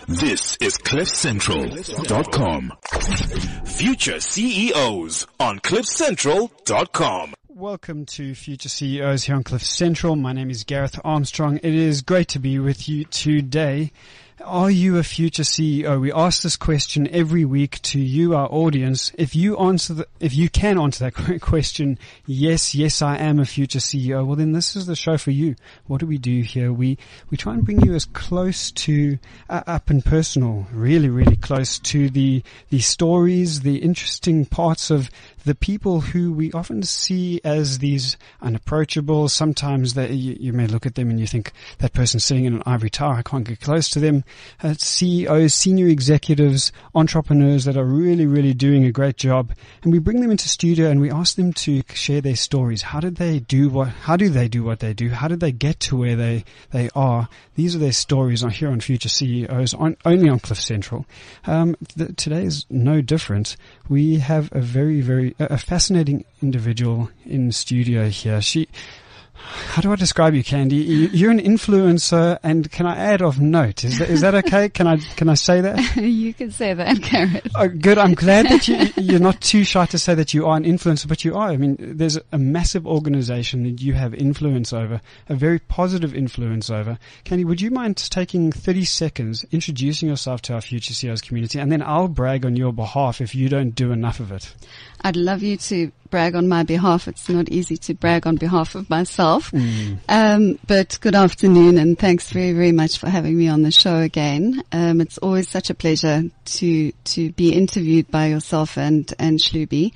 This is CliffCentral.com. Future CEOs on CliffCentral.com. Welcome to Future CEOs here on Cliff Central. My name is Gareth Armstrong. It is great to be with you today. Are you a future CEO? We ask this question every week to you, our audience. If you can answer that question, yes, I am a future CEO. Well, then this is the show for you. What do we do here? We try and bring you as close to up and personal, really close to the stories, the interesting parts of the people who we often see as these unapproachable. Sometimes you may look at them and you think, that person's sitting in an ivory tower, I can't get close to them. CEOs, senior executives, entrepreneurs that are really doing a great job. And we bring them into studio and we ask them to share their stories. How do they do what they do? How did they get to where they are? These are their stories here on Future CEOs, only on Cliff Central. Today is no different. We have a very fascinating individual in studio here. How do I describe you, Candy? You're an influencer, and can I add of note? Is that okay? Can I say that? You can say that, Gareth. Oh, good. I'm glad that you're not too shy to say that you are an influencer, but you are. I mean, there's a massive organization that you have influence over, a very positive influence over. Candy, would you mind taking 30 seconds, introducing yourself to our Future CEOs community, and then I'll brag on your behalf if you don't do enough of it. I'd love you to brag on my behalf. It's not easy to brag on behalf of myself. But good afternoon, and thanks very much for having me on the show again. It's always such a pleasure to be interviewed by yourself and Shlubi,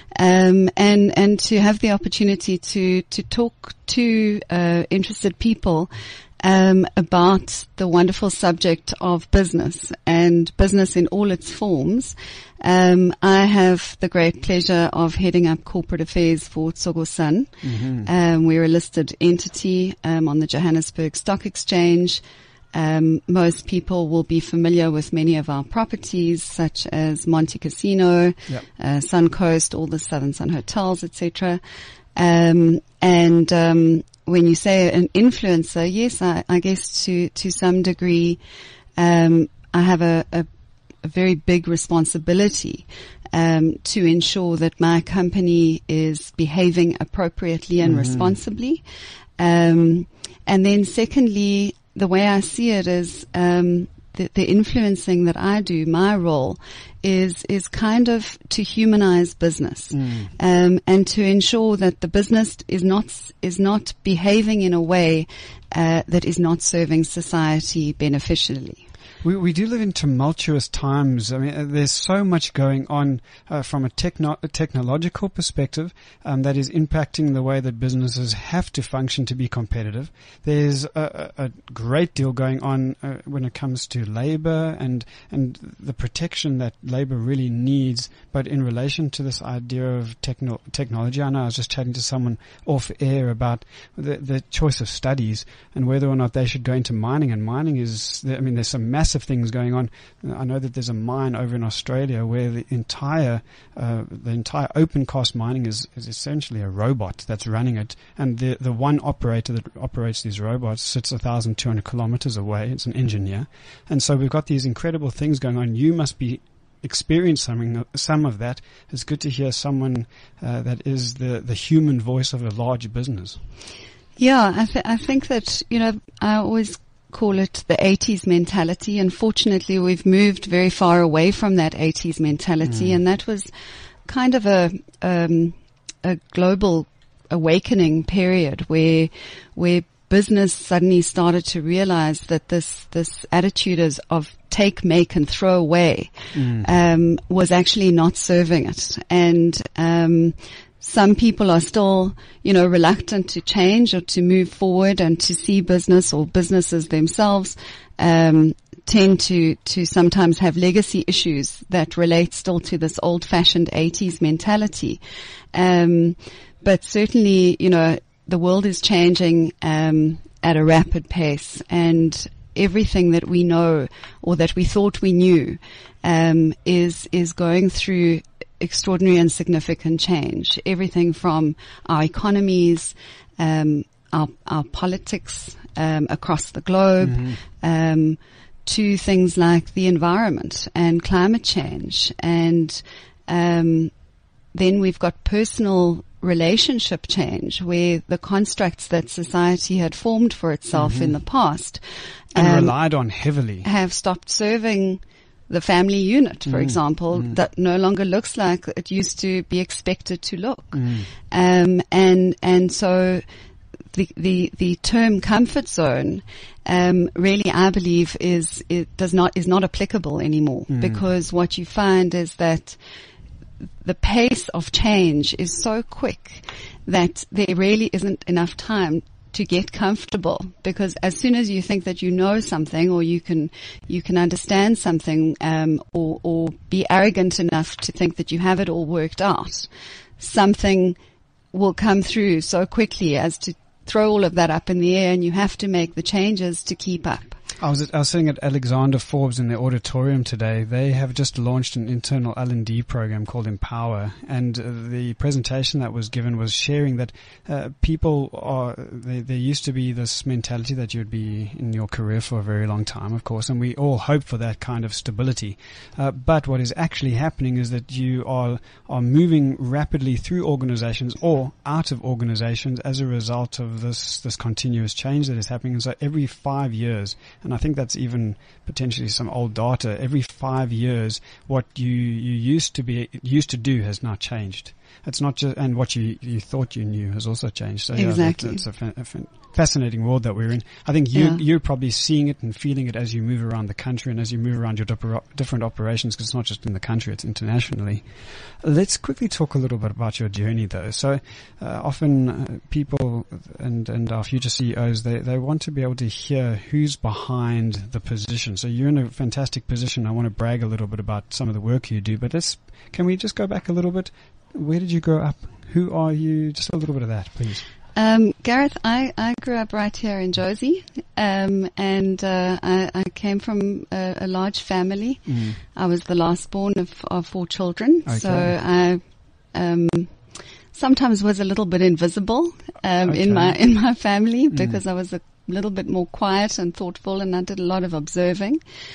and to have the opportunity to talk to interested people about the wonderful subject of business and business in all its forms. I have the great pleasure of heading up corporate affairs for Tsogo Sun. We're a listed entity on the Johannesburg Stock Exchange. Most people will be familiar with many of our properties, such as Monte Casino, Suncoast, all the Southern Sun hotels, etc. When you say an influencer, yes, I guess to some degree, I have a very big responsibility to ensure that my company is behaving appropriately and responsibly. And then secondly, the way I see it is the influencing that I do, my role is kind of to humanize business, and to ensure that the business is not behaving in a way that is not serving society beneficially. We do live in tumultuous times. I mean, there's so much going on from a technological perspective that is impacting the way that businesses have to function to be competitive. There's a great deal going on when it comes to labor and the protection that labor really needs. But in relation to this idea of technology, I know I was just chatting to someone off air about the choice of studies and whether or not they should go into mining. And mining there's some massive things going on. I know that there's a mine over in Australia where the entire open cast mining is essentially a robot that's running it, and the one operator that operates these robots sits 1,200 kilometers away. It's an engineer, and so we've got these incredible things going on. You must be experiencing some of that. It's good to hear someone that is the human voice of a large business. Yeah, I think that I always call it the 80s mentality. Unfortunately, we've moved very far away from that 80s mentality, and that was kind of a global awakening period where business suddenly started to realize that this attitude of take, make, and throw away was actually not serving it. And some people are still, reluctant to change or to move forward and to see business or businesses themselves, tend to sometimes have legacy issues that relate still to this old-fashioned 80s mentality. But certainly, the world is changing, at a rapid pace, and everything that we know or that we thought we knew, is going through extraordinary and significant change. Everything from our economies, our politics, across the globe, to things like the environment and climate change. And then we've got personal relationship change, where the constructs that society had formed for itself in the past and relied on heavily have stopped serving the family unit, for example, that no longer looks like it used to be expected to look. And so the term comfort zone, really, I believe is not applicable anymore, because what you find is that the pace of change is so quick that there really isn't enough time to get comfortable, because as soon as you think that you know something, or you can understand something, or be arrogant enough to think that you have it all worked out, something will come through so quickly as to throw all of that up in the air, and you have to make the changes to keep up. I was sitting at Alexander Forbes in the auditorium today. They have just launched an internal L&D program called Empower, and the presentation that was given was sharing that people are, there used to be this mentality that you'd be in your career for a very long time, of course, and we all hope for that kind of stability. But what is actually happening is that you are moving rapidly through organizations or out of organizations as a result of this continuous change that is happening. And so every 5 years, and I think that's even potentially some old data, every 5 years, what you used to do has now changed. It's not just, and what you thought you knew has also changed. So exactly. It's a fascinating world that we're in. I think you're probably seeing it and feeling it as you move around the country and as you move around your different operations, because it's not just in the country, it's internationally. Let's quickly talk a little bit about your journey, though. So often people and our future CEOs, they want to be able to hear who's behind the position. So you're in a fantastic position. I want to brag a little bit about some of the work you do, but can we just go back a little bit? Where did you grow up? Who are you? Just a little bit of that, please. Gareth, I grew up right here in Jozi, and I came from a large family. I was the last born of 4 children, okay. So I sometimes was a little bit invisible in my family, because I was a little bit more quiet and thoughtful, and I did a lot of observing.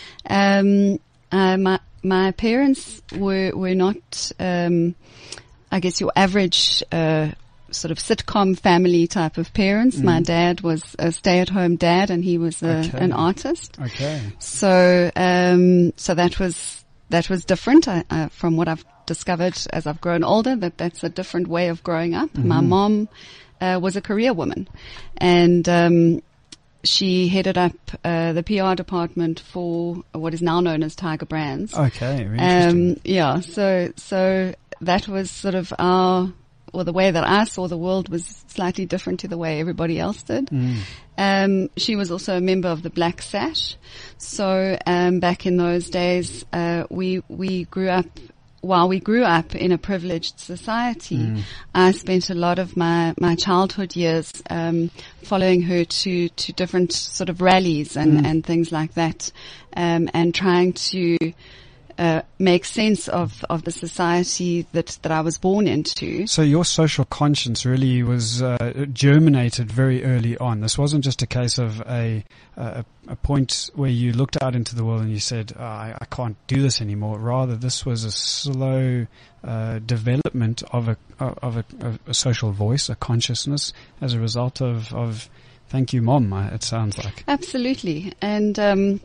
My parents were not, I guess, your average sort of sitcom family type of parents. My dad was a stay-at-home dad, and he was an artist. Okay. So that was different from what I've discovered as I've grown older. That's a different way of growing up. My mom was a career woman, and she headed up the PR department for what is now known as Tiger Brands. Okay, very interesting. Yeah, so that was sort of the way that I saw the world was slightly different to the way everybody else did. She was also a member of the Black Sash. So back in those days, we grew up. While we grew up in a privileged society, I spent a lot of my childhood years following her to different sort of rallies and things like that, and trying to make sense of the society that I was born into. So your social conscience really was germinated very early on. This wasn't just a case of a point where you looked out into the world and you said, I can't do this anymore. Rather, this was a slow development of a social voice, a consciousness, as a result of thank you, Mom, it sounds like. Absolutely. And,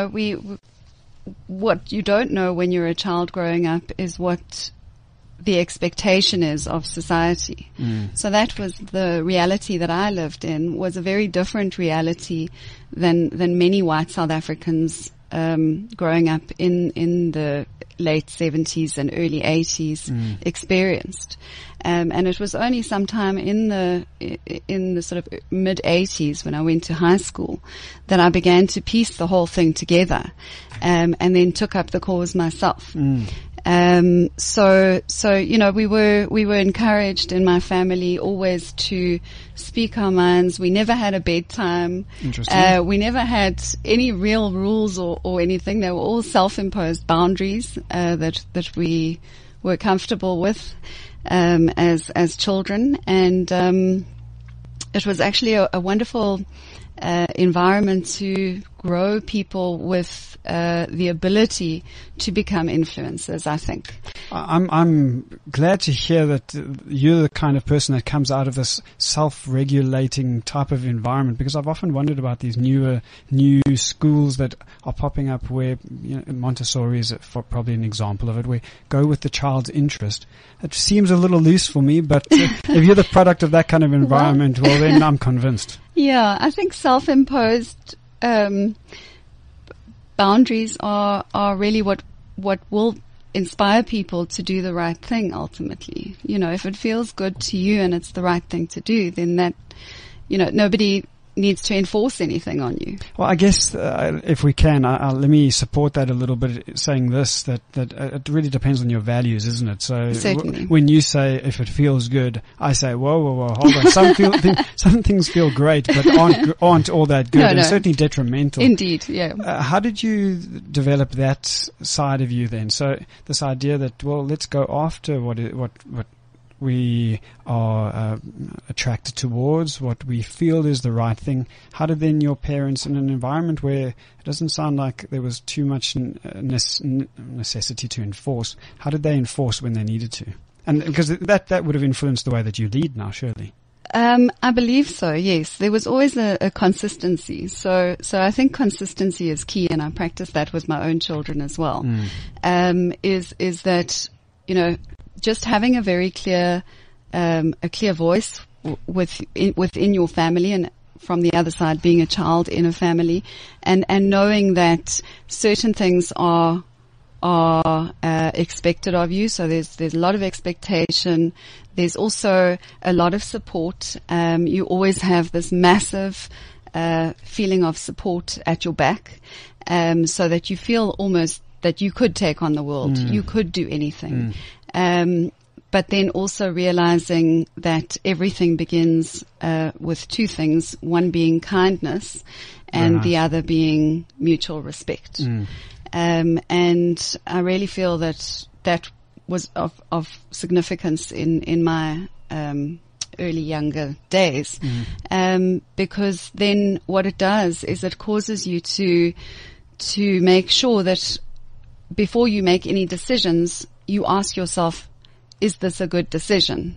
what you don't know when you're a child growing up is what the expectation is of society. So that was the reality that I lived in, was a very different reality than many white South Africans growing up in the late 70s and early 80s experienced. And it was only sometime in the sort of mid 80s when I went to high school that I began to piece the whole thing together, and then took up the cause myself. So we were encouraged in my family always to speak our minds. We never had a bedtime. Interesting. We never had any real rules or anything. They were all self-imposed boundaries that we were comfortable with as children, and it was actually a wonderful environment to grow people with the ability to become influencers, I think. I'm glad to hear that you're the kind of person that comes out of this self-regulating type of environment, because I've often wondered about these new schools that are popping up where, Montessori is probably an example of it, where go with the child's interest. It seems a little loose for me, but if you're the product of that kind of environment, well then I'm convinced. Yeah, I think self-imposed boundaries are really what will inspire people to do the right thing ultimately. If it feels good to you and it's the right thing to do, then that, nobody needs to enforce anything on you. Well, I guess if we can, let me support that a little bit, saying this, that it really depends on your values, isn't it? So Certainly. When you say if it feels good, I say, whoa, hold on. Some things feel great, but aren't all that good, and certainly detrimental. Indeed, yeah. How did you develop that side of you then? So this idea that, well, let's go after what we are attracted towards, what we feel is the right thing. How did then your parents, in an environment where it doesn't sound like there was too much necessity to enforce, how did they enforce when they needed to? And because that would have influenced the way that you lead now, surely. I believe so, yes. There was always a consistency. So I think consistency is key, and I practice that with my own children as well. Is that, just having a very clear voice within your family, and from the other side being a child in a family, and knowing that certain things are expected of you. So there's a lot of expectation. There's also a lot of support. You always have this massive feeling of support at your back, so that you feel almost that you could take on the world. You could do anything. But then also realizing that everything begins with two things, one being kindness and the other being mutual respect. And I really feel that was of significance in my early younger days, because then what it does is it causes you to make sure that before you make any decisions, you ask yourself, is this a good decision?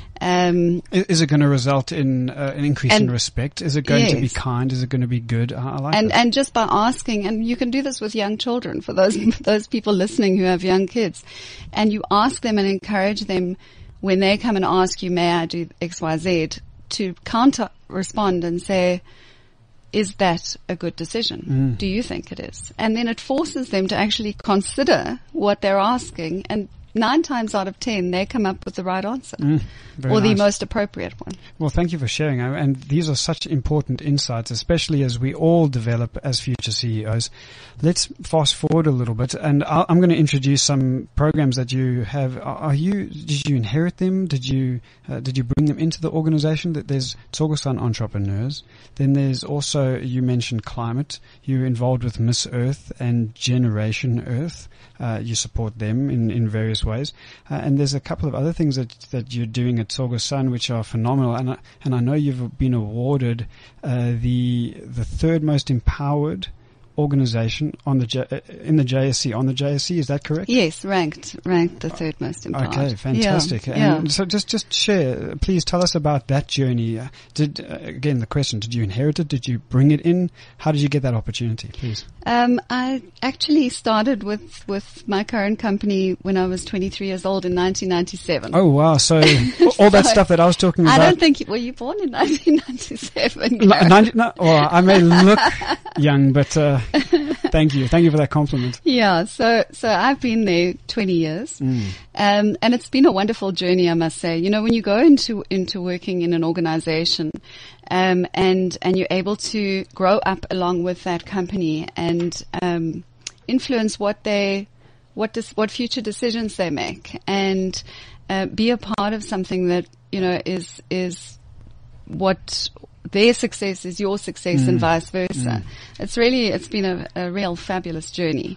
Is it going to result in an increase in respect? Is it going to be kind? Is it going to be good? I like that. And just by asking, and you can do this with young children, for those people listening who have young kids, and you ask them and encourage them when they come and ask you, may I do X, Y, Z, to counter respond and say, is that a good decision? Do you think it is? And then it forces them to actually consider what they're asking, and 9 times out of 10, they come up with the right answer, or the most appropriate one. Well, thank you for sharing. And these are such important insights, especially as we all develop as future CEOs. Let's fast forward a little bit, and I'm going to introduce some programs that you have. Did you inherit them? Did you bring them into the organization? That there's Tsogosan Entrepreneurs. Then there's also, you mentioned climate. You're involved with Miss Earth and Generation Earth. You support them in various ways. And there's a couple of other things that you're doing at Tsogosan which are phenomenal. And I know you've been awarded the third most empowered organization in the JSE. On the JSE, is that correct? Yes, ranked the third most empowered. Okay, fantastic. Yeah. And so just share, please tell us about that journey. Again, the question, did you inherit it? Did you bring it in? How did you get that opportunity, please? I actually started with my current company when I was 23 years old in 1997. Oh, wow. So all that stuff that I was talking about. I don't think, were you born in 1997? Well, I may look young, but thank you for that compliment. Yeah, so I've been there 20 years, and it's been a wonderful journey, I must say. When you go into working in an organization, and you're able to grow up along with that company and influence what future decisions they make, and be a part of something that is what their success is your success and vice versa. It's been a real fabulous journey.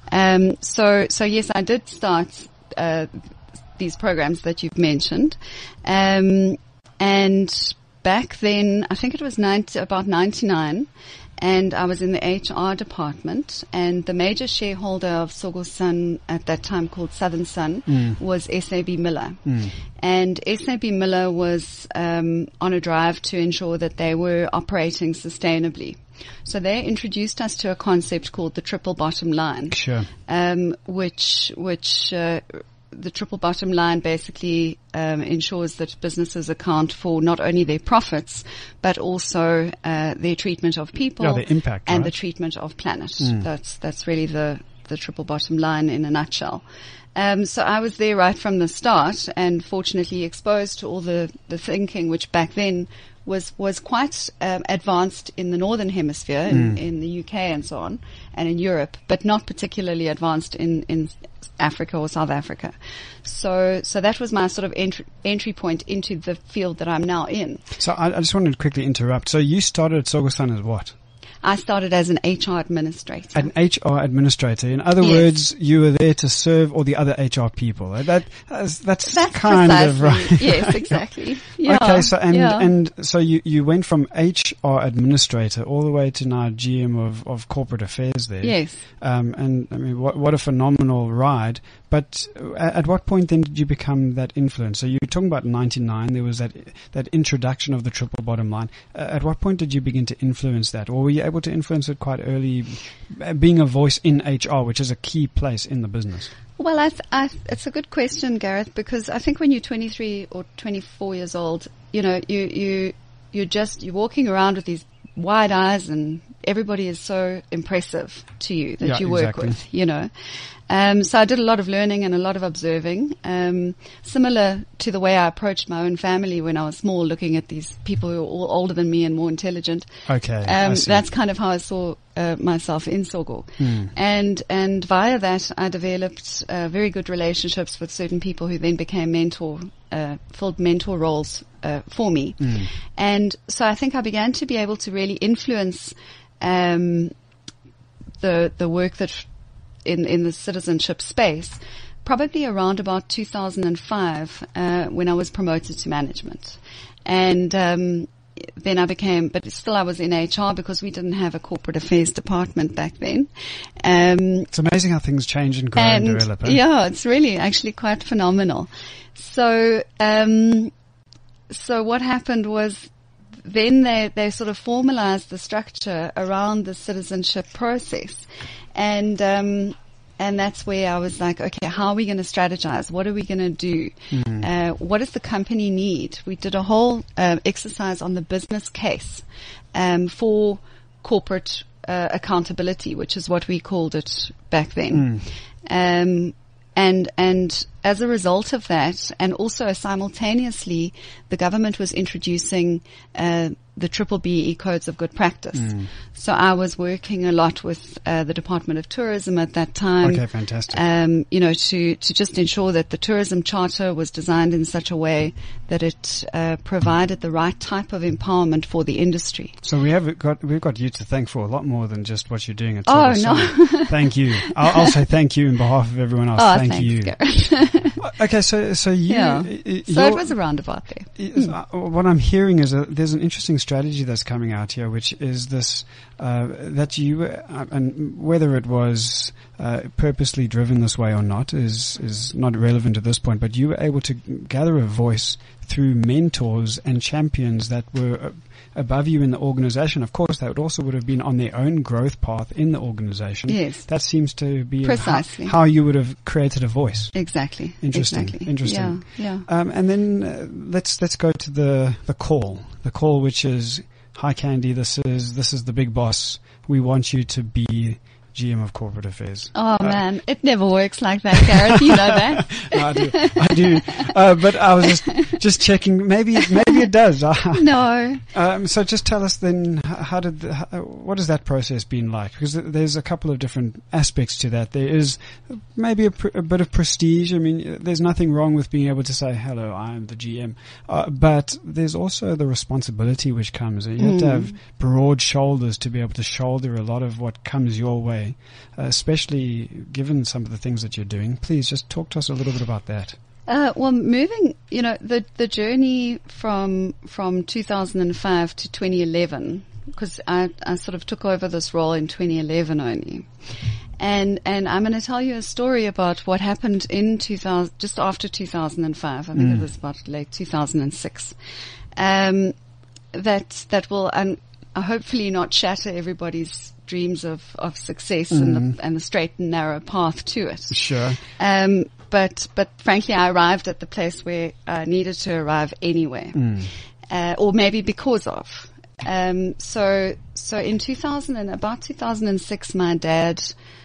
So yes, I did start these programs that you've mentioned, and back then I think it was about 99, and I was in the HR department, and the major shareholder of Sogo Sun at that time, called Southern Sun, was SAB Miller. And SAB Miller was on a drive to ensure that they were operating sustainably. So they introduced us to a concept called the triple bottom line. Sure. Which the triple bottom line basically ensures that businesses account for not only their profits, but also their treatment of people, the impact, and right? the treatment of planet. That's really the triple bottom line in a nutshell. So I was there right from the start, and fortunately exposed to all the thinking, which back then was quite advanced in the Northern Hemisphere, in the UK and so on, and in Europe, but not particularly advanced in Africa or South Africa. So that was my sort of entry point into the field that I'm now in. So I just wanted to quickly interrupt. So you started at Sogo Sun as what? I started as an HR administrator. An HR administrator. In other words, you were there to serve all the other HR people. That's kind of right. Yes, exactly. Yeah. Okay, so and so you went from HR administrator all the way to now GM of corporate affairs there. Yes. And I mean, what a phenomenal ride. But at what point then did you become that influence? So you were talking about 99. There was that introduction of the triple bottom line. At what point did you begin to influence that, or were you able to influence it quite early, being a voice in HR, which is a key place in the business? Well, it's a good question, Gareth, because I think when you're 23 or 24 years old, you know, you're walking around with these wide eyes, and everybody is so impressive to you that you work with, you know. So I did a lot of learning and a lot of observing, similar to the way I approached my own family when I was small, looking at these people who were all older than me and more intelligent. Okay. That's kind of how I saw myself in Sogo. And via that, I developed very good relationships with certain people who then became filled mentor roles for me. And so I think I began to be able to really influence the work that in the citizenship space, probably around about 2005, when I was promoted to management. And then I became, but still I was in HR because we didn't have a corporate affairs department back then. It's amazing how things change and grow and develop. Yeah, it's really actually quite phenomenal. So what happened was, then they sort of formalized the structure around the citizenship process. And that's where I was like, okay, how are we going to strategize? What are we going to do? What does the company need? We did a whole exercise on the business case for corporate accountability, which is what we called it back then. And as a result of that, and also simultaneously, the government was introducing the Triple BE Codes of Good Practice. So I was working a lot with the Department of Tourism at that time. Okay, fantastic. You know, to just ensure that the tourism charter was designed in such a way that it provided the right type of empowerment for the industry. So we've got you to thank for a lot more than just what you're doing at Sogo Sun. No. Thank you. I'll say thank you in behalf of everyone else. Thank you. Okay, so you. Yeah. So it was a roundabout there. What I'm hearing is there's an interesting strategy that's coming out here, which is this that you and whether it was purposely driven this way or not is not relevant at this point. But you were able to gather a voice through mentors and champions that were above you in the organization. Of course, that would have been on their own growth path in the organization. Yes. That seems to be precisely how you would have created a voice. Exactly. Interesting. Exactly. Interesting. Yeah. And then let's go to the call, which is, hi Candy, this is the big boss. We want you to be GM of Corporate Affairs. Oh man, it never works like that, Gareth. You know that. No, I do. But I was just checking. Maybe it does. No. So just tell us then, what has that process been like? Because there's a couple of different aspects to that. There is maybe a bit of prestige. I mean, there's nothing wrong with being able to say, hello, I am the GM. But there's also the responsibility which comes. You have to have broad shoulders to be able to shoulder a lot of what comes your way. Especially given some of the things that you're doing. Please just talk to us a little bit about that. Well, moving, you know, the journey from 2005 to 2011 because I sort of took over this role in 2011 only. And I'm going to tell you a story about what happened in just after 2005. I think it was about late 2006. That will hopefully not shatter everybody's dreams of success and the straight and narrow path to it. Sure. But frankly, I arrived at the place where I needed to arrive anyway, or maybe because of. So in about 2006, my dad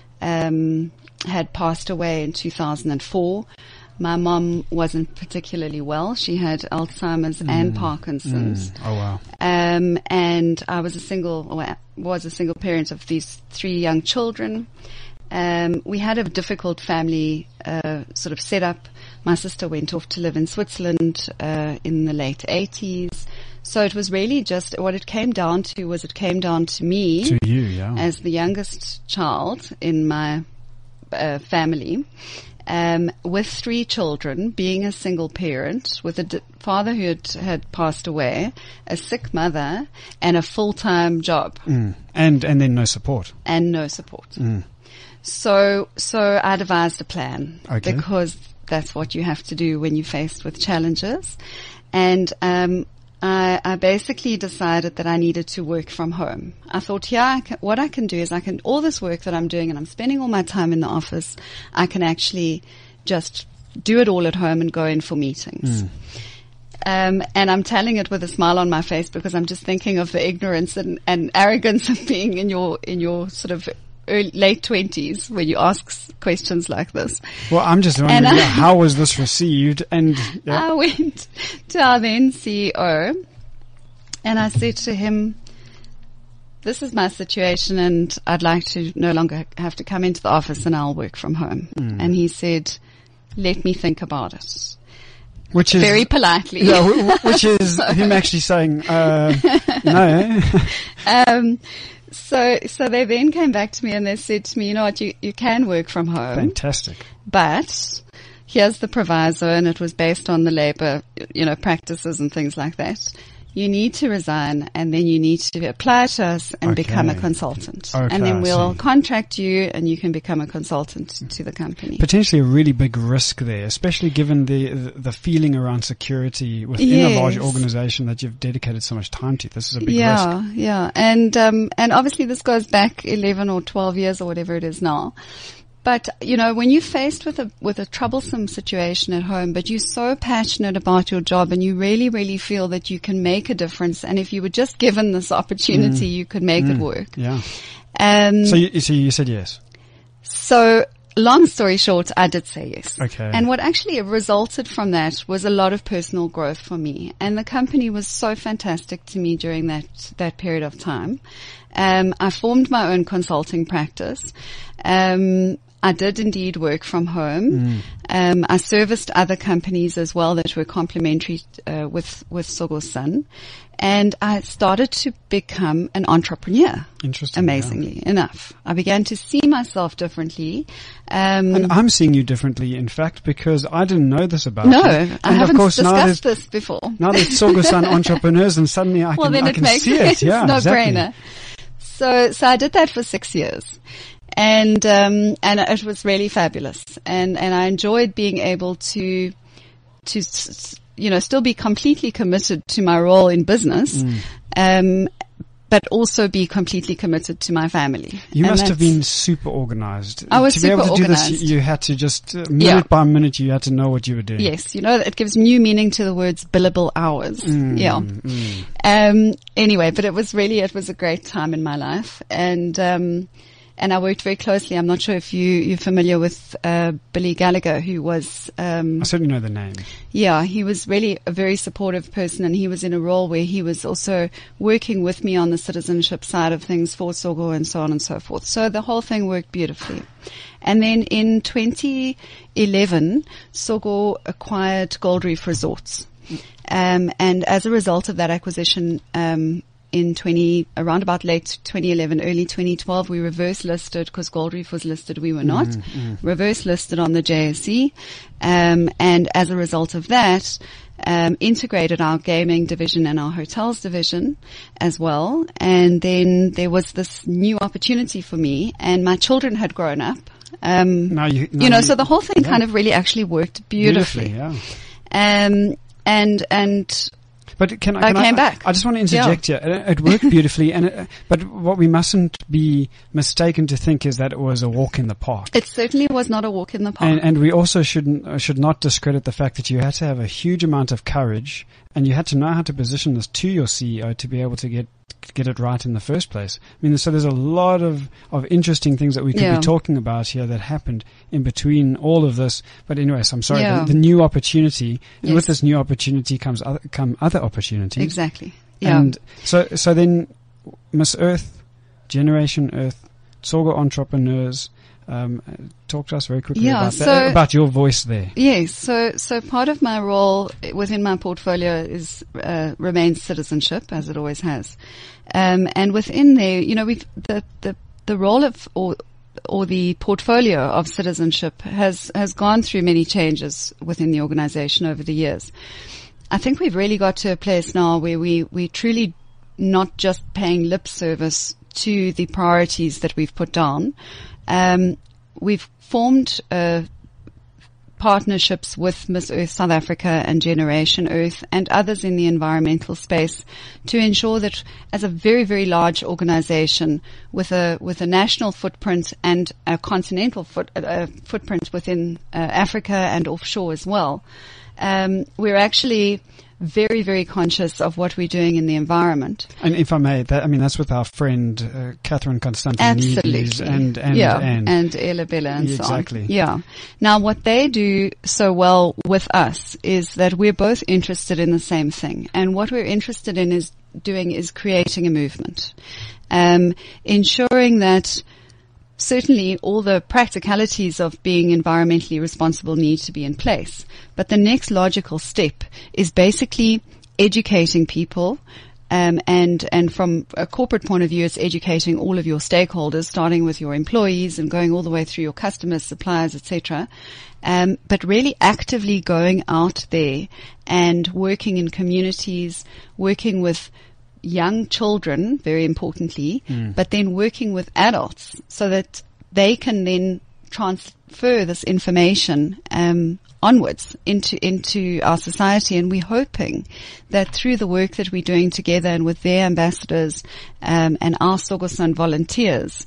had passed away in 2004. My mom wasn't particularly well. She had Alzheimer's and Parkinson's. Oh wow. And I was a single parent of these 3 young children. We had a difficult family sort of setup. My sister went off to live in Switzerland in the late 80s. So it was really just what it came down to me, To you, yeah. as the youngest child in my family, with 3 children, being a single parent, with a father who had passed away, a sick mother, and a full-time job. And then no support. And no support. So I devised a plan. Okay. Because that's what you have to do when you're faced with challenges. And I basically decided that I needed to work from home. I thought, what I can do is all this work that I'm doing, and I'm spending all my time in the office, I can actually just do it all at home and go in for meetings. And I'm telling it with a smile on my face because I'm just thinking of the ignorance and arrogance of being in your sort of late 20s when you ask questions like this. Well, I'm just wondering, how was this received? And I went to our then CEO and I said to him, this is my situation and I'd like to no longer have to come into the office and I'll work from home. And he said, let me think about it. Which is very politely. Yeah, which is him actually saying, no. So they then came back to me and they said to me, you know what, you can work from home. Fantastic. But here's the proviso, and it was based on the labor, practices and things like that. You need to resign and then you need to apply to us and become a consultant. Okay, and then we'll contract you and you can become a consultant to the company. Potentially a really big risk there, especially given the feeling around security within a large organization that you've dedicated so much time to. This is a big risk. Yeah. And obviously this goes back 11 or 12 years or whatever it is now. But, when you're faced with a troublesome situation at home, but you're so passionate about your job and you really, really feel that you can make a difference, and if you were just given this opportunity, you could make it work. Yeah. So you said yes? So, long story short, I did say yes. Okay. And what actually resulted from that was a lot of personal growth for me. And the company was so fantastic to me during that period of time. I formed my own consulting practice. I did indeed work from home. I serviced other companies as well that were complementary with Sogo Sun. And I started to become an entrepreneur. Interesting. Amazingly enough. I began to see myself differently. And I'm seeing you differently, in fact, because I didn't know this about you. No, I and haven't of course, discussed this before. Now there's Sogo Sun entrepreneurs and suddenly I can see it. Yeah, no exactly. brainer. So I did that for 6 years. And it was really fabulous. And I enjoyed being able to still be completely committed to my role in business, but also be completely committed to my family. You must have been super organized. I was super organized. To be able to do this, you had to just, minute by minute, you had to know what you were doing. Yes, it gives new meaning to the words billable hours. Anyway, but it was a great time in my life. And I worked very closely. I'm not sure if you're familiar with Billy Gallagher, who was I certainly know the name. Yeah, he was really a very supportive person, and he was in a role where he was also working with me on the citizenship side of things for Sogo and so on and so forth. So the whole thing worked beautifully. And then in 2011, Sogo acquired Gold Reef Resorts. And as a result of that acquisition, around about late 2011, early 2012, we reverse listed because Gold Reef was listed. We were not reverse listed on the JSE. And as a result of that, integrated our gaming division and our hotels division as well. And then there was this new opportunity for me, and my children had grown up. So the whole thing kind of really actually worked beautifully. Yeah. But I came back. I just want to interject here. It worked beautifully, but what we mustn't be mistaken to think is that it was a walk in the park. It certainly was not a walk in the park. And we also should not discredit the fact that you had to have a huge amount of courage, and you had to know how to position this to your CEO to be able to get it right in the first place. I mean, so there's a lot of interesting things that we could be talking about here that happened in between all of this. But anyways, I'm sorry, the new opportunity, and with this new opportunity come other opportunities. Exactly. Yeah. And so then Miss Earth, Generation Earth, Tsogo Entrepreneurs, talk to us very quickly about your voice there. Yes. So part of my role within my portfolio is, remains citizenship, as it always has. And within there, the role of, or the portfolio of citizenship has gone through many changes within the organization over the years. I think we've really got to a place now where we truly not just paying lip service to the priorities that we've put down. We've formed partnerships with Miss Earth South Africa and Generation Earth and others in the environmental space to ensure that, as a very, very large organization with a national footprint and a continental footprint within Africa and offshore as well, we're actually very, very conscious of what we're doing in the environment. And if I may, that's with our friend Catherine Constantinidis and Ella Bella and so on. Exactly. Yeah. Now, what they do so well with us is that we're both interested in the same thing, and what we're interested in is creating a movement, ensuring that. Certainly all the practicalities of being environmentally responsible need to be in place. But the next logical step is basically educating people, and from a corporate point of view, it's educating all of your stakeholders, starting with your employees and going all the way through your customers, suppliers, etc. But really actively going out there and working in communities, working with young children, very importantly, but then working with adults so that they can then transfer this information onwards into our society. And we're hoping that through the work that we're doing together and with their ambassadors and our Sogosan volunteers,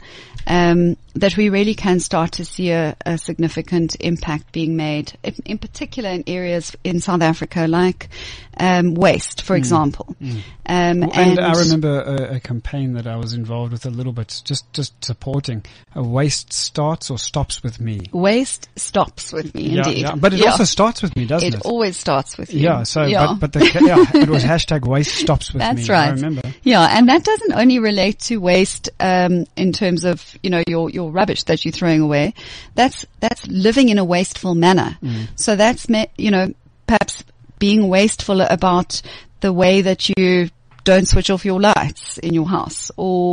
that we really can start to see a significant impact being made, in particular in areas in South Africa like waste, for example. And I remember a campaign that I was involved with a little bit, just supporting. Waste starts or stops with me. Waste stops with me, indeed. Yeah. But it also starts with me, doesn't it? It always starts with you. Yeah. So, but it was hashtag waste stops with me. That's right. I remember. Yeah, and that doesn't only relate to waste in terms of your rubbish that you're throwing away. That's living in a wasteful manner. So that's perhaps being wasteful about the way that you don't switch off your lights in your house, or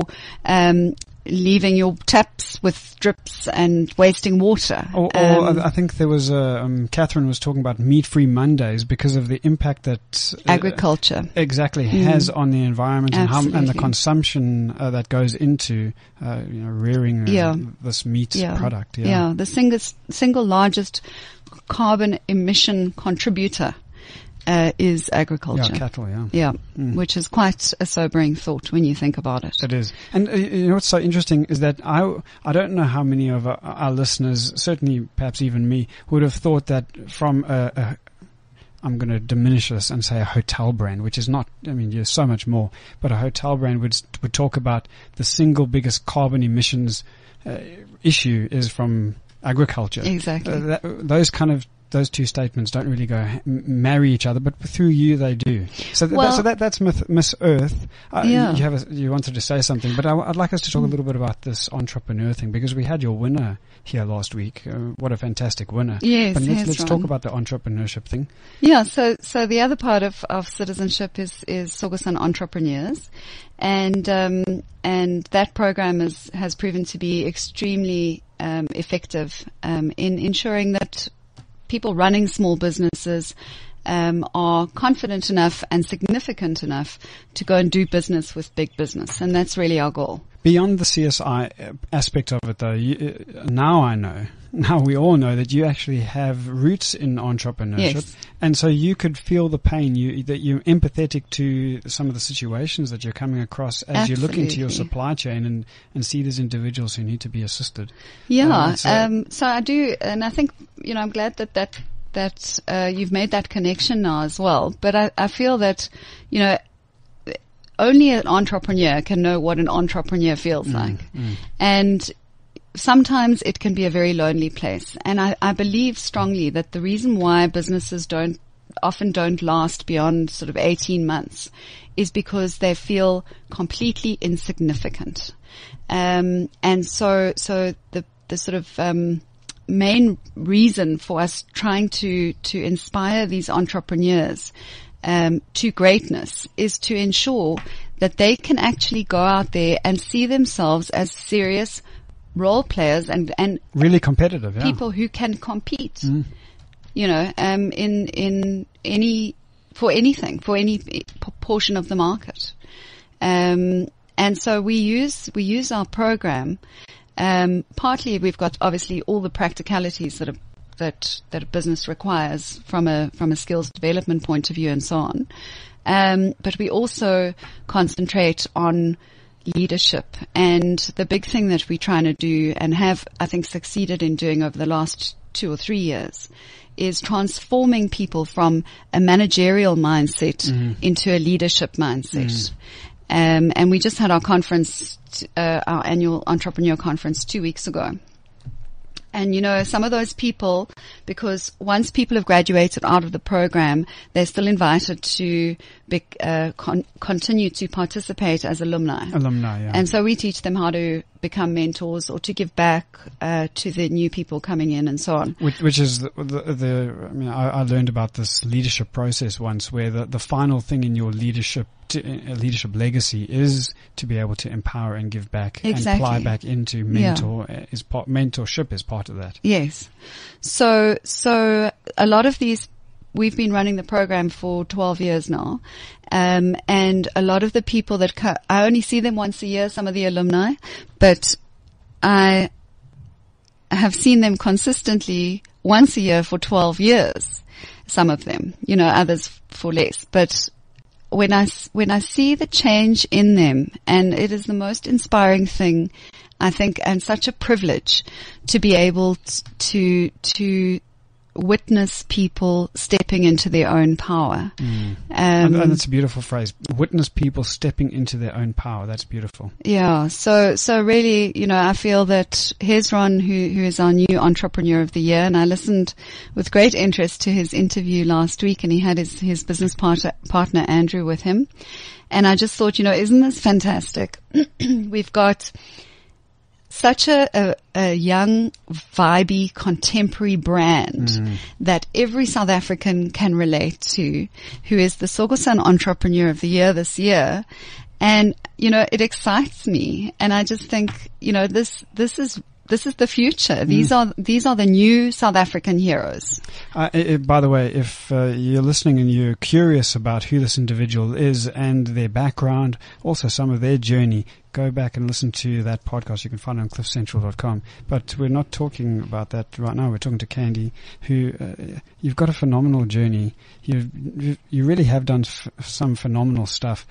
leaving your taps with drips and wasting water. Or I think there was Catherine was talking about meat-free Mondays because of the impact that agriculture has on the environment and the consumption that goes into rearing this meat product. Yeah, the single largest carbon emission contributor is agriculture. Yeah, cattle, which is quite a sobering thought when you think about it. It is. And what's so interesting is that I don't know how many of our listeners, certainly perhaps even me, would have thought that from I'm going to diminish this and say a hotel brand, which is not, you're so much more, but a hotel brand would talk about the single biggest carbon emissions issue is from agriculture. Exactly. Those two statements don't really marry each other, but through you they do. So that's Miss Earth. You wanted to say something, but I'd like us to talk a little bit about this entrepreneur thing, because we had your winner here last week. What a fantastic winner! Yes, but let's talk about the entrepreneurship thing. Yeah. So the other part of citizenship is Sogosan Entrepreneurs, and that program has proven to be extremely effective in ensuring that people running small businesses are confident enough and significant enough to go and do business with big business. And that's really our goal. Beyond the CSI aspect of it, though, now we all know that you actually have roots in entrepreneurship. Yes. And so you could feel the pain, that you're empathetic to some of the situations that you're coming across as you look into your supply chain and see these individuals who need to be assisted. Yeah. So I do, and I think, I'm glad that you've made that connection now as well. But I feel that, only an entrepreneur can know what an entrepreneur feels like. And sometimes it can be a very lonely place. And I believe strongly that the reason why businesses often don't last beyond sort of 18 months is because they feel completely insignificant. And so the sort of, main reason for us trying to inspire these entrepreneurs to greatness is to ensure that they can actually go out there and see themselves as serious role players and really competitive, people who can compete, in any portion of the market. And so we use our program. Partly we've got obviously all the practicalities that a business requires from a skills development point of view and so on. But we also concentrate on leadership, and the big thing that we're trying to do and have, I think, succeeded in doing over the last 2 or 3 years is transforming people from a managerial mindset into a leadership mindset. And we just had our conference, our annual entrepreneur conference 2 weeks ago. And, some of those people, because once people have graduated out of the program, they're still invited to continue to participate as alumni. Yeah. And so we teach them how to become mentors or to give back to the new people coming in and so on. Which is I learned about this leadership process once, where the final thing in your leadership legacy is to be able to empower and give back and apply back into mentor. Mentorship is part of that. Yes. So a lot of these, we've been running the program for 12 years now. And a lot of the people that I only see them once a year, some of the alumni, but I have seen them consistently once a year for 12 years. Some of them, others for less, but when I see the change in them, and it is the most inspiring thing, I think, and such a privilege to be able to witness people stepping into their own power. And that's a beautiful phrase. Witness people stepping into their own power. That's beautiful. Yeah. So really, I feel that here's Ron, who is our new entrepreneur of the year. And I listened with great interest to his interview last week, and he had his business partner Andrew with him. And I just thought, isn't this fantastic? We've got such a young, vibey, contemporary brand that every South African can relate to, who is the Sogosan Entrepreneur of the Year this year. And, it excites me. And I just think, this is the future. These are the new South African heroes. By the way, if you're listening and you're curious about who this individual is and their background, also some of their journey, go back and listen to that podcast. You can find it on cliffcentral.com. But we're not talking about that right now. We're talking to Candy, who you've got a phenomenal journey. You really have done some phenomenal stuff.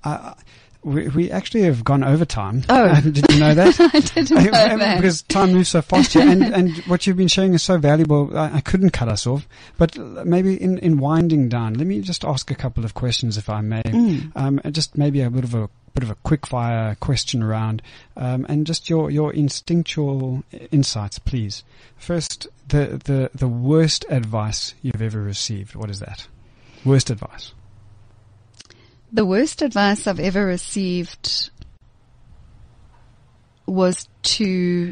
We actually have gone over time. Oh. Did you know that? I didn't know that. Because time moves so fast here. And what you've been sharing is so valuable. I couldn't cut us off. But maybe in winding down, let me just ask a couple of questions, if I may. Just maybe a bit of a quick fire question round. And just your instinctual insights, please. First, the worst advice you've ever received. What is that? Worst advice. The worst advice I've ever received was to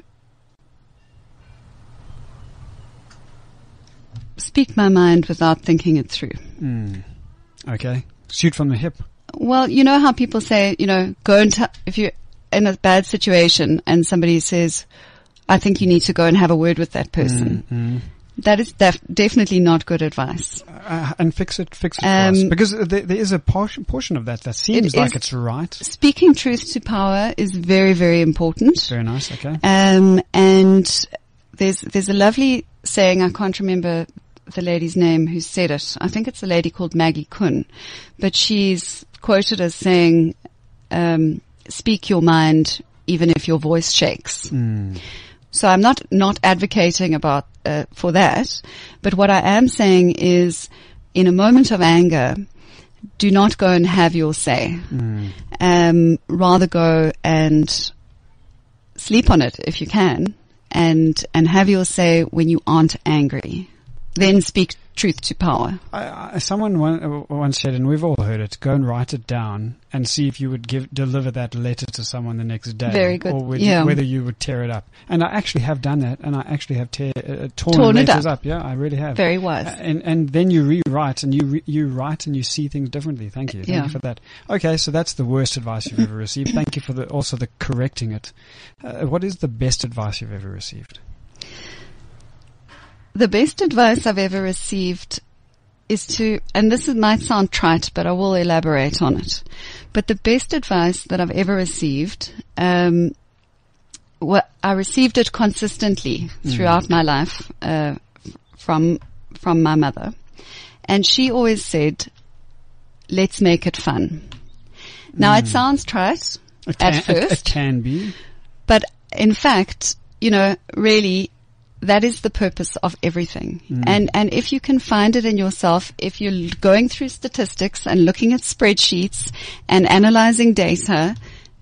speak my mind without thinking it through. Okay. Shoot from the hip. Well, you know how people say, go and if you're in a bad situation and somebody says, I think you need to go and have a word with that person. That is definitely not good advice. And fix it for us. Because there is a portion of that seems like it's right. Speaking truth to power is very, very important. Very nice, okay. And there's a lovely saying, I can't remember the lady's name who said it. I think it's a lady called Maggie Kuhn. But she's quoted as saying, speak your mind even if your voice shakes. So I'm not advocating about for that, but what I am saying is, in a moment of anger, do not go and have your say. Rather go and sleep on it if you can, and have your say when you aren't angry. Then speak truth to power. Someone once said, and we've all heard it, go and write it down and see if you would deliver that letter to someone the next day. Very good. Or whether you would tear it up. And I actually have done that, and I actually have torn letters up. Yeah, I really have. Very wise. And then you rewrite, and you write and you see things differently. Thank you. Thank you for that. Okay, so that's the worst advice you've ever received. Thank you for also the correcting it. What is the best advice you've ever received? The best advice I've ever received is to, and this might sound trite, but I will elaborate on it. But the best advice that I've ever received, I received it consistently throughout my life, from my mother. And she always said, let's make it fun. Now it sounds trite at first. It can be. But in fact, really, that is the purpose of everything. And if you can find it in yourself, if you're going through statistics and looking at spreadsheets and analyzing data,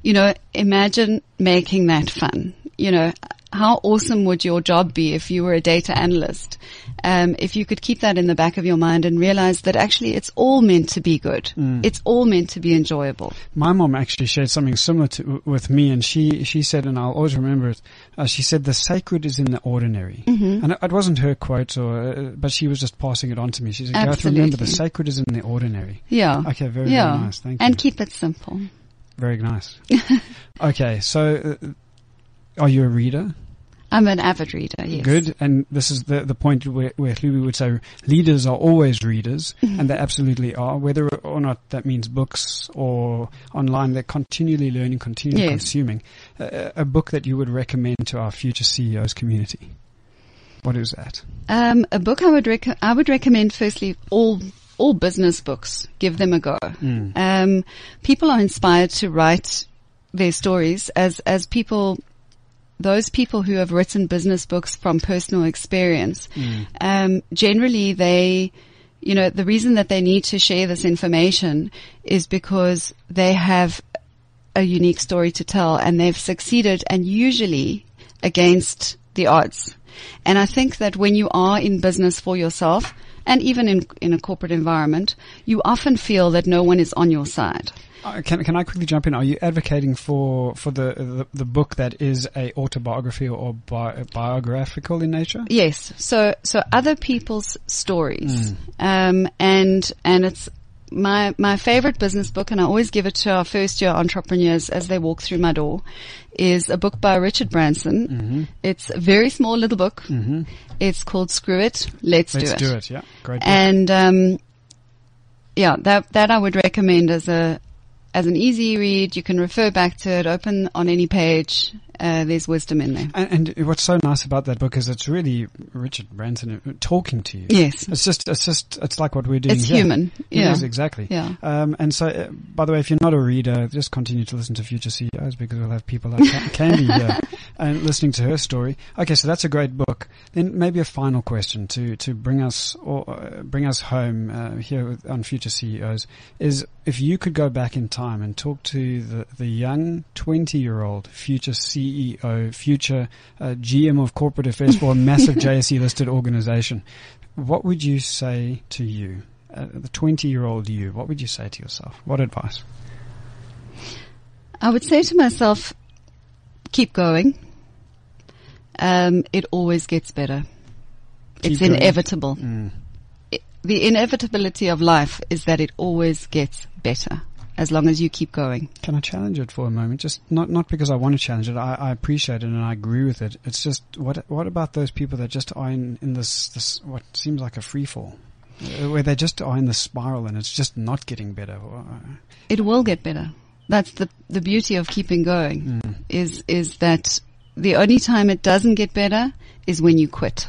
imagine making that fun. How awesome would your job be if you were a data analyst? If you could keep that in the back of your mind and realize that actually it's all meant to be good. It's all meant to be enjoyable. My mom actually shared something similar with me, and she said, and I'll always remember it, she said, the sacred is in the ordinary. And it wasn't her quote, but she was just passing it on to me. She said, Gareth, remember, the sacred is in the ordinary. Yeah. Okay, very nice. Thank you. And keep it simple. Very nice. Okay, so are you a reader? I'm an avid reader, yes. Good. And this is the point where Louis would say leaders are always readers, and they absolutely are, whether or not that means books or online. They're continually learning, continually consuming. A book that you would recommend to our future CEOs community. What is that? A book I would recommend, firstly, all business books. Give them a go. People are inspired to write their stories as people. Those people who have written business books from personal experience, generally the reason that they need to share this information is because they have a unique story to tell, and they've succeeded, and usually against the odds. And I think that when you are in business for yourself, and even in a corporate environment, you often feel that no one is on your side. Can I quickly jump in? Are you advocating for the book that is a autobiography or biographical in nature? Yes. So other people's stories. And it's my favorite business book, and I always give it to our first year entrepreneurs as they walk through my door, is a book by Richard Branson. It's a very small little book. It's called Screw It, Let's Do It. Let's do it. Yeah. Great book. And, that I would recommend as an easy read. You can refer back to it, open on any page. There's wisdom in there. And what's so nice about that book is it's really Richard Branson talking to you. Yes. It's like what we're doing It's here. human. Yeah. It is, exactly. Yeah. And so, by the way, if you're not a reader, just continue to listen to Future CEOs, because we'll have people like Candy here and listening to her story. Okay, so that's a great book. Then maybe a final question to bring us home here on Future CEOs is, if you could go back in time and talk to the young 20-year-old future CEO, future GM of corporate affairs for a massive JSE listed organization, what would you say to you, the 20-year-old you? What would you say to yourself? What advice? I would say to myself, keep going. It always gets better. It's inevitable. The inevitability of life is that it always gets better. as long as you keep going. Can I challenge it for a moment? Just not because I want to challenge it. I appreciate it and I agree with it. It's just, what about those people that just are in this what seems like a free fall? Where they just are in the spiral and it's just not getting better. It will get better. That's the beauty of keeping going, is that the only time it doesn't get better is when you quit.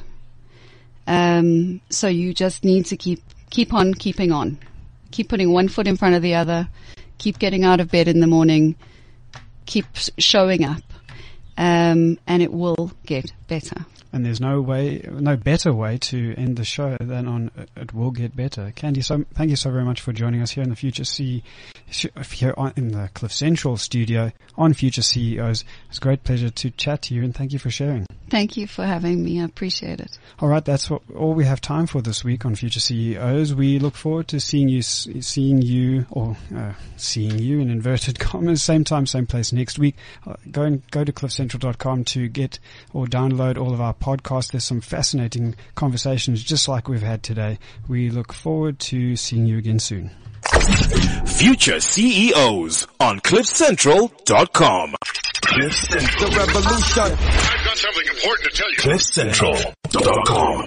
So you just need to keep on keeping on. Keep putting one foot in front of the other. Keep getting out of bed in the morning. Keep showing up. And it will get better. And there's no better way to end the show than on "It Will Get Better." Candy, thank you so very much for joining us here in the Future in the Cliff Central studio on Future CEOs. It's a great pleasure to chat to you, and thank you for sharing. Thank you for having me. I appreciate it. All right, that's all we have time for this week on Future CEOs. We look forward to seeing you in inverted commas, same time, same place next week. Go to cliffcentral.com to get or download all of our podcasts. There's some fascinating conversations just like we've had today. We look forward to seeing you again soon. Future CEOs on cliffcentral.com. The revolution. I've got something important to tell you. cliffcentral.com.